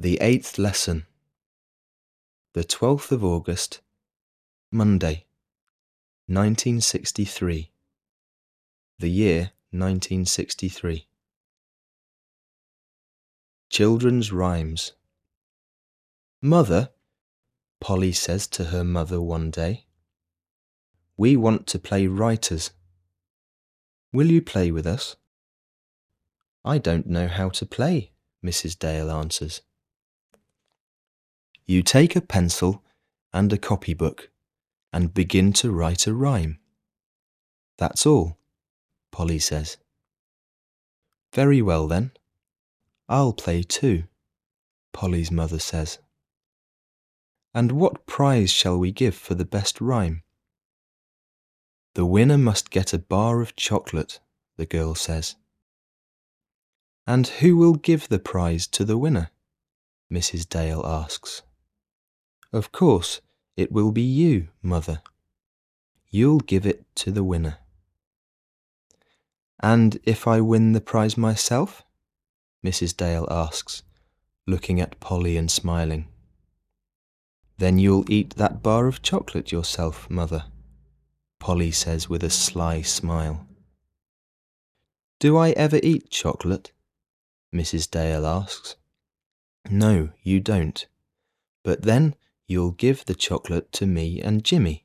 The 8th lesson, the 12th of August, Monday, 1963, the year 1963. Children's Rhymes. Mother, Polly says to her mother one day, we want to play writers. Will you play with us? I don't know how to play, Mrs. Dale answers. You take a pencil and a copybook and begin to write a rhyme. That's all, Polly says. Very well then, I'll play too, Polly's mother says. And what prize shall we give for the best rhyme? The winner must get a bar of chocolate, the girl says. And who will give the prize to the winner? Mrs. Dale asks. Of course, it will be you, Mother. You'll give it to the winner. And if I win the prize myself? Mrs. Dale asks, looking at Polly and smiling. Then you'll eat that bar of chocolate yourself, Mother, Polly says with a sly smile. Do I ever eat chocolate? Mrs. Dale asks. No, you don't. But then you'll give the chocolate to me and Jimmy.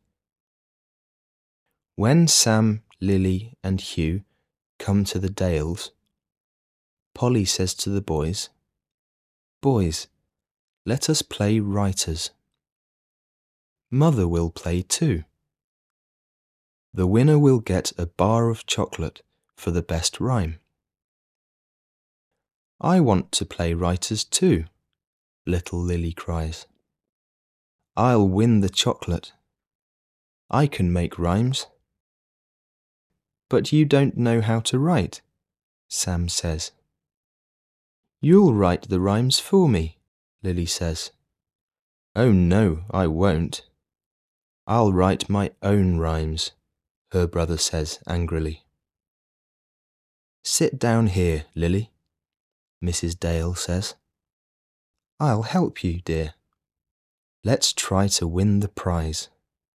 When Sam, Lily and Hugh come to the Dales, Polly says to the boys, Boys, let us play writers. Mother will play too. The winner will get a bar of chocolate for the best rhyme. I want to play writers too, little Lily cries. I'll win the chocolate. I can make rhymes. But you don't know how to write, Sam says. You'll write the rhymes for me, Lily says. Oh no, I won't. I'll write my own rhymes, her brother says angrily. Sit down here, Lily, Mrs. Dale says. I'll help you, dear. Let's try to win the prize.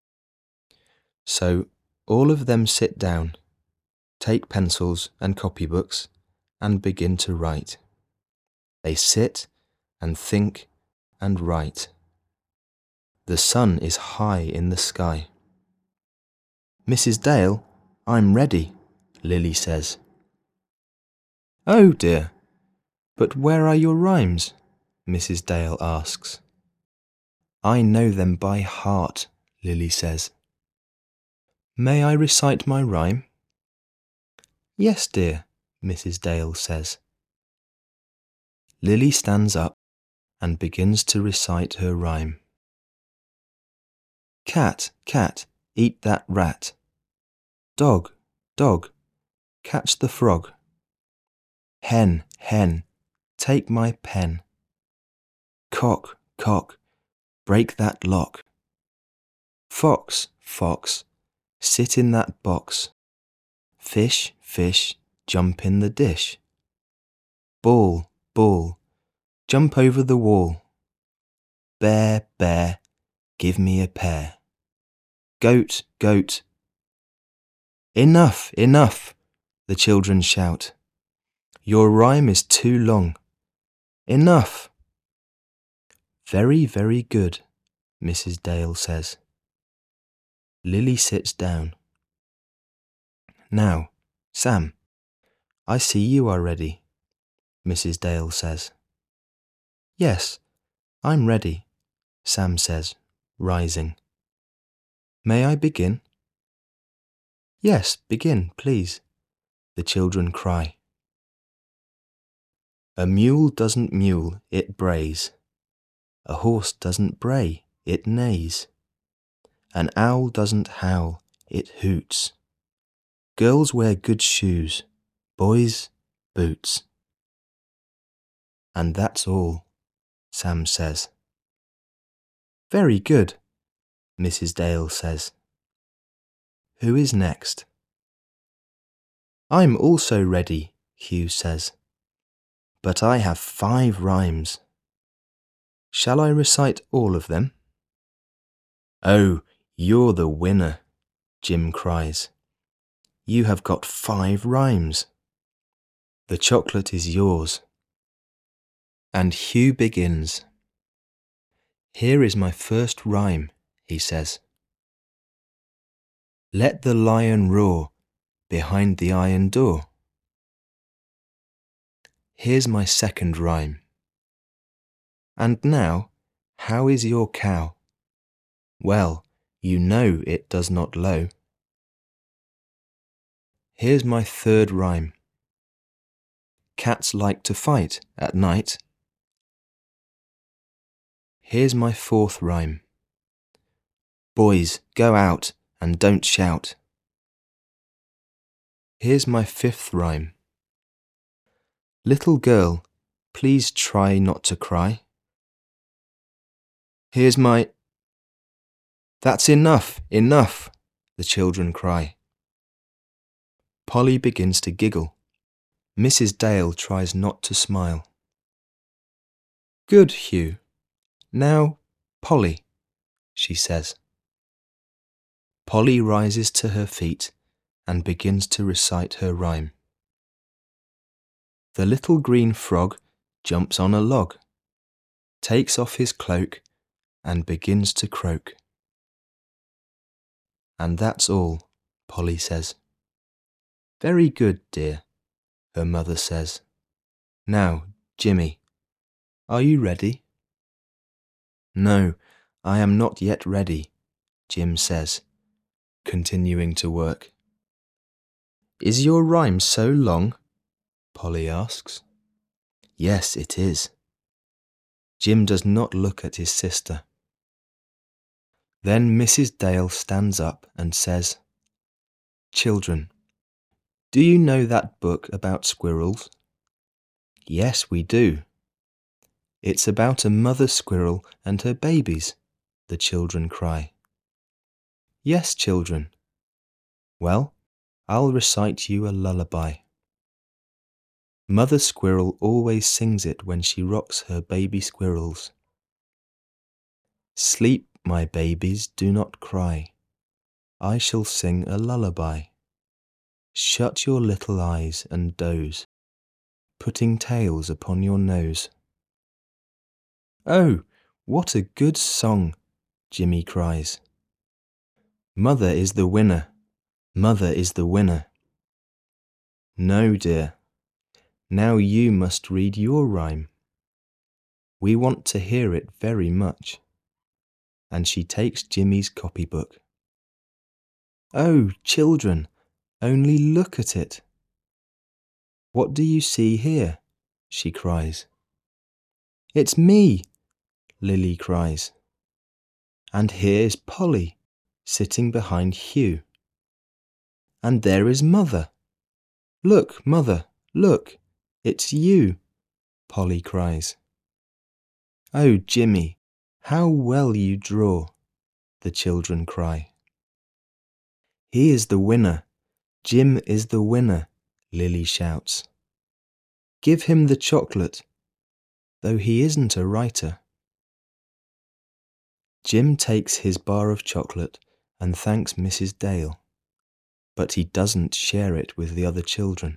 So all of them sit down, take pencils and copybooks, and begin to write. They sit and think and write. The sun is high in the sky. Mrs. Dale, I'm ready, Lily says. Oh dear, but where are your rhymes? Mrs. Dale asks. I know them by heart, Lily says. May I recite my rhyme? Yes, dear, Mrs. Dale says. Lily stands up and begins to recite her rhyme. Cat, cat, eat that rat. Dog, dog, catch the frog. Hen, hen, take my pen. Cock, cock, break that lock. Fox, fox, sit in that box. Fish, fish, jump in the dish. Ball, ball, jump over the wall. Bear, bear, give me a pear. Goat, goat. Enough, enough, the children shout. Your rhyme is too long. Enough. Very, very good, Mrs. Dale says. Lily sits down. Now, Sam, I see you are ready, Mrs. Dale says. Yes, I'm ready, Sam says, rising. May I begin? Yes, begin, please, the children cry. A mule doesn't mule, it brays. A horse doesn't bray, it neighs. An owl doesn't howl, it hoots. Girls wear good shoes, boys, boots. And that's all, Sam says. Very good, Mrs. Dale says. Who is next? I'm also ready, Hugh says. But I have 5 rhymes. Shall I recite all of them? Oh, you're the winner, Jim cries. You have got 5 rhymes. The chocolate is yours. And Hugh begins. Here is my first rhyme, he says. Let the lion roar behind the iron door. Here's my second rhyme. And now, how is your cow? Well, you know it does not low. Here's my third rhyme. Cats like to fight at night. Here's my fourth rhyme. Boys, go out and don't shout. Here's my fifth rhyme. Little girl, please try not to cry. Here's my... That's enough, enough, the children cry. Polly begins to giggle. Mrs. Dale tries not to smile. Good, Hugh. Now, Polly, she says. Polly rises to her feet and begins to recite her rhyme. The little green frog jumps on a log, takes off his cloak and begins to croak. And that's all, Polly says. Very good, dear, her mother says. Now, Jimmy, are you ready? No, I am not yet ready, Jim says, continuing to work. Is your rhyme so long? Polly asks. Yes, it is. Jim does not look at his sister. Then Mrs. Dale stands up and says, Children, do you know that book about squirrels? Yes, we do. It's about a mother squirrel and her babies, the children cry. Yes, children. Well, I'll recite you a lullaby. Mother squirrel always sings it when she rocks her baby squirrels. Sleep, my babies, do not cry. I shall sing a lullaby. Shut your little eyes and doze, putting tails upon your nose. Oh, what a good song, Jimmy cries. Mother is the winner. Mother is the winner. No, dear. Now you must read your rhyme. We want to hear it very much. And she takes Jimmy's copybook. Oh, children, only look at it. What do you see here? She cries. It's me, Lily cries. And here's Polly, sitting behind Hugh. And there is Mother. Look, Mother, look, it's you, Polly cries. Oh, Jimmy, how well you draw, the children cry. He is the winner. Jim is the winner, Lily shouts. Give him the chocolate, though he isn't a writer. Jim takes his bar of chocolate and thanks Mrs. Dale, but he doesn't share it with the other children.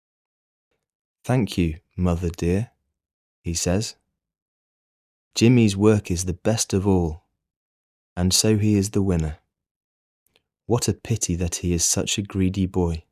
Thank you, Mother dear, he says. Jimmy's work is the best of all, and so he is the winner. What a pity that he is such a greedy boy.